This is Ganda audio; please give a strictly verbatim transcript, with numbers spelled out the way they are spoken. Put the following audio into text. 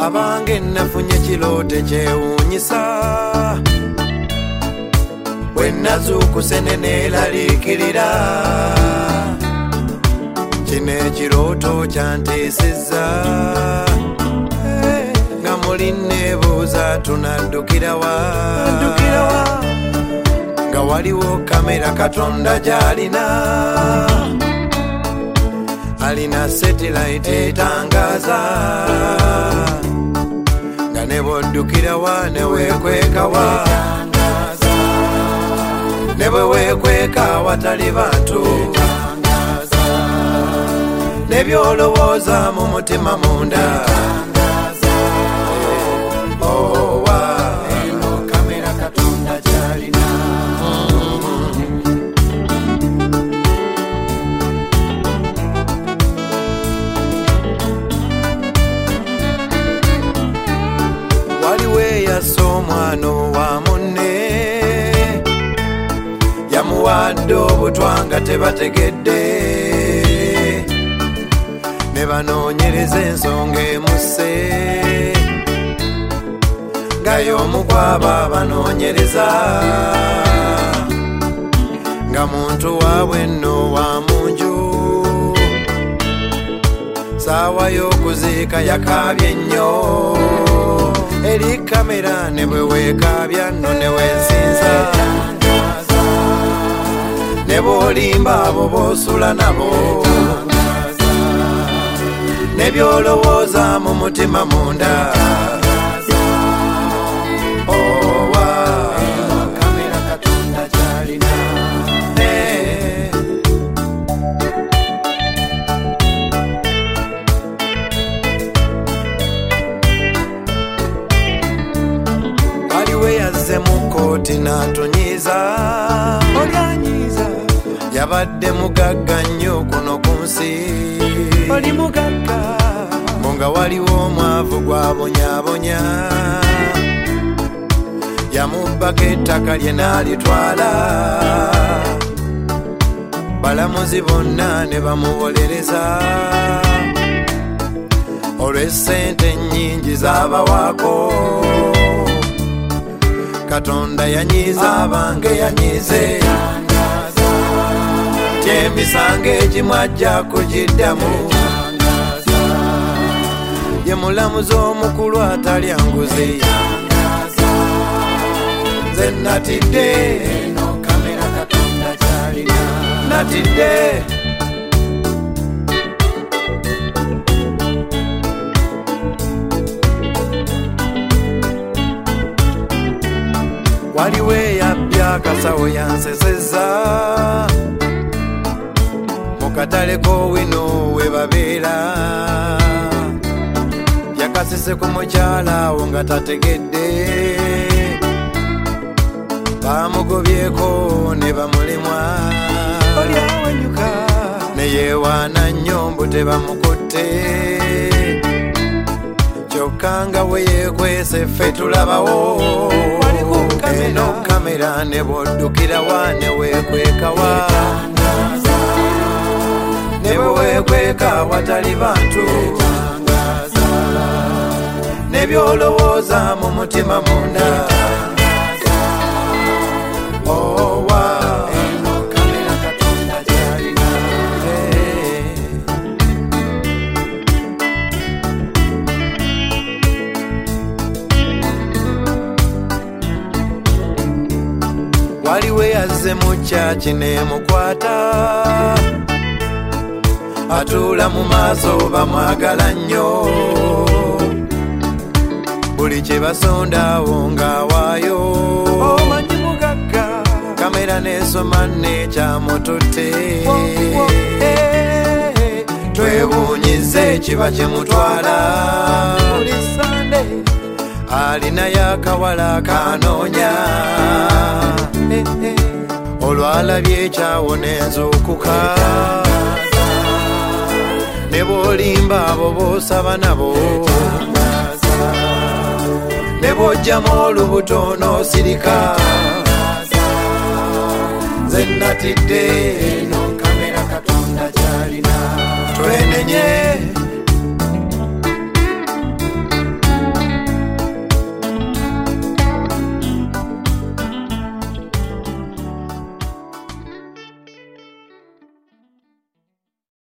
abange nafunye kirote kyewuunyisa bwe nazuukuse neneeraliikirira kino ekirooto kyanteesezza nga muli neebuuza tunaddukira wa nga waliwo kamera Katonda gy'alina alina satellite etangaza nga ne bw'oddukira wa ne weekweka wa ne bwe weekweka watali bantu ne byolowooza mu mutima munda owa eno kamera Katonda gy'alina waliwo eyassa omwana owa munne yamuwadde obutwa nga tebategedde ne banoonyereza ensonga emusse nga y'omu kwabo abanoonyereza nga muntu waabwe nno wa munju saawa y'okuziika yakaabye nnyo eri kamera ne bwe weekaabya nno ne wensinza ne bw'olimba abo b'osula nabo ne byolowooza mu mutima munda owa kamera Katonda gy'alina waliwo yazze mu kkooti n'atonyiiza olyanyiiza yabadde mugagga nnyo kuno ku nsi oli mugagga nga waliwo omwavu gwabonyabonya yamubbako ettaka lye n'alitwala balamuzi bonna ne bamuwolereza olw'essente nnyingi z'abawaako Katonda yanyiiza abange yanyiize ty'emisango egimu ajja kugiddamu ye mulamuzi omukulu atalya nguzi nze natidde eno kamera Katonda gy'alina natidde waliwo eyabbye akasawo yansesezza mu katale k'owino we babeera yakasise ku mukyala awo nga tategedde bamugobyeko ne bamulemwa olyawanyuka ne yeewaana nnyo mbu tebamukutte kyokka nga we yeekwese ffe tulabawo eno kamera ne bw'oddukira wa ne weekweka wa ne bwe weekweka watali bantu ne byolowooza mu mutima munda owa eno kamera Katonda gy'alina waliwo yazze mu kyaki n'emukwata atuula mu maaso bamwagala nnyo buli kye basondaawo ng'awaayo omanyi mugagga kamera n'esoma n'ekyamututte twebuunyize kiba kyemutwala buli sande alinayo akawala kanoonya olwalabye ekyawo n'enzuukuka ne bw'olimba abo b'osaba nabo ne bw'ojjamu olubuto n'osirika nze natidde